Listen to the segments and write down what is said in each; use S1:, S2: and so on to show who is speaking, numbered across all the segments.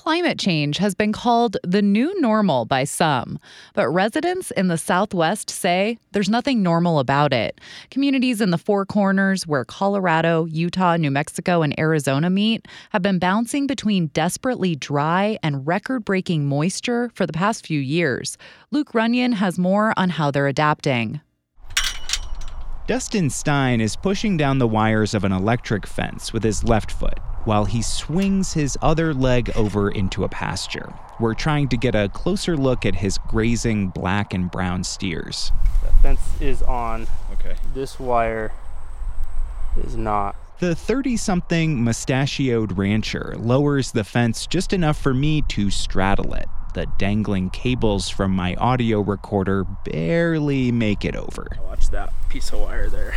S1: Climate change has been called the new normal by some, but residents in the Southwest say there's nothing normal about it. Communities in the Four Corners, where Colorado, Utah, New Mexico, and Arizona meet, have been bouncing between desperately dry and record-breaking moisture for the past few years. Luke Runyon has more on how they're adapting.
S2: Dustin Stein is pushing down the wires of an electric fence with his left foot while he swings his other leg over into a pasture. We're trying to get a closer look at his grazing black and brown steers.
S3: The fence is on.
S4: Okay.
S3: This wire is not.
S2: The 30-something mustachioed rancher lowers the fence just enough for me to straddle it. The dangling cables from my audio recorder barely make it over.
S3: Watch that piece of wire there.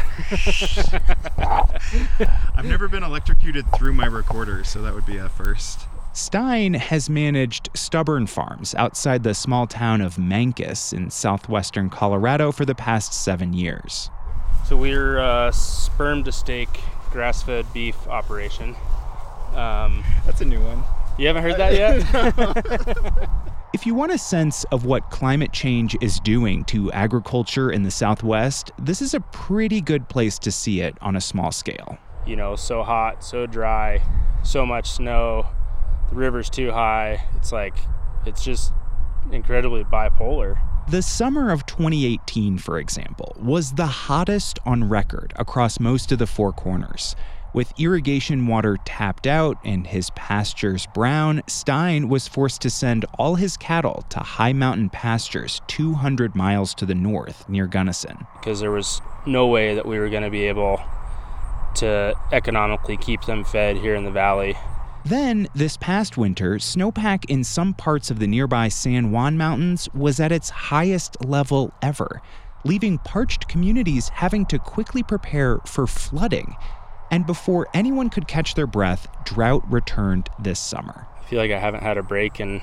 S4: I've never been electrocuted through my recorder, so that would be a first.
S2: Stein has managed stubborn farms outside the small town of Mancos in southwestern Colorado for the past 7 years.
S3: So we're a sperm to steak grass-fed beef operation.
S4: That's a new one.
S3: You haven't heard that yet?
S2: If you want a sense of what climate change is doing to agriculture in the Southwest, this is a pretty good place to see it on a small scale.
S3: You know, so hot, so dry, so much snow, the river's too high. It's just incredibly bipolar.
S2: The summer of 2018, for example, was the hottest on record across most of the Four Corners. With irrigation water tapped out and his pastures brown, Stein was forced to send all his cattle to high mountain pastures 200 miles to the north near Gunnison.
S3: Because there was no way that we were going to be able to economically keep them fed here in the valley.
S2: Then, this past winter, snowpack in some parts of the nearby San Juan Mountains was at its highest level ever, leaving parched communities having to quickly prepare for flooding. And before anyone could catch their breath, drought returned this summer.
S3: I feel like I haven't had a break in,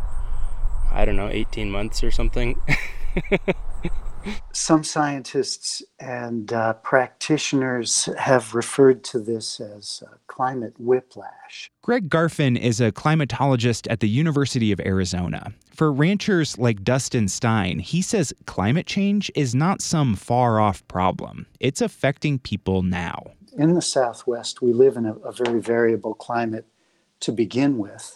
S3: 18 months or something.
S5: Some scientists and practitioners have referred to this as climate whiplash.
S2: Greg Garfin is a climatologist at the University of Arizona. For ranchers like Dustin Stein, he says climate change is not some far-off problem. It's affecting people now.
S5: In the Southwest, we live in a very variable climate to begin with.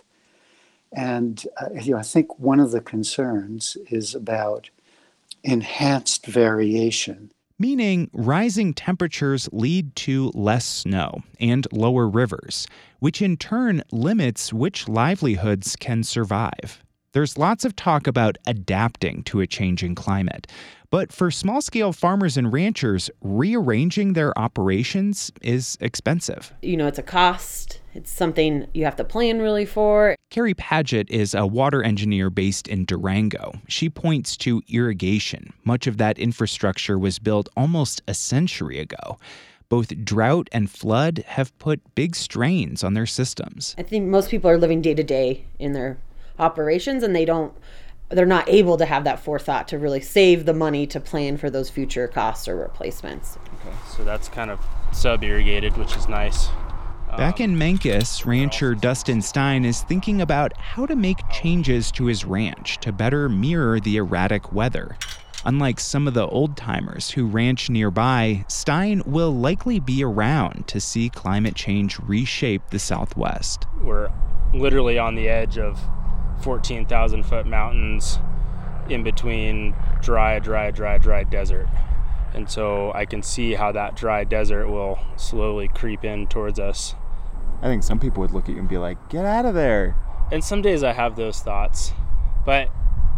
S5: And I think one of the concerns is about enhanced variation.
S2: Meaning rising temperatures lead to less snow and lower rivers, which in turn limits which livelihoods can survive. There's lots of talk about adapting to a changing climate. But for small-scale farmers and ranchers, rearranging their operations is expensive.
S6: You know, it's a cost. It's something you have to plan really for.
S2: Carrie Paget is a water engineer based in Durango. She points to irrigation. Much of that infrastructure was built almost a century ago. Both drought and flood have put big strains on their systems.
S6: I think most people are living day to day in their operations, and they're not able to have that forethought to really save the money to plan for those future costs or replacements.
S3: Okay, so that's kind of sub-irrigated, which is nice.
S2: Back in Mancos, rancher Dustin Stein is thinking about how to make changes to his ranch to better mirror the erratic weather. Unlike some of the old-timers who ranch nearby, Stein will likely be around to see climate change reshape the Southwest.
S3: We're literally on the edge of 14,000-foot mountains in between dry desert. And so I can see how that dry desert will slowly creep in towards us.
S4: I think some people would look at you and be like, get out of there.
S3: And some days I have those thoughts, but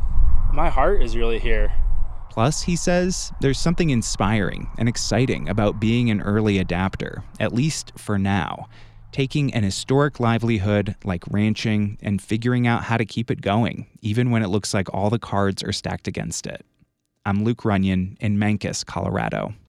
S3: my heart is really here.
S2: Plus, he says, there's something inspiring and exciting about being an early adapter, at least for now. Taking an historic livelihood like ranching and figuring out how to keep it going, even when it looks like all the cards are stacked against it. I'm Luke Runyon in Mancos, Colorado.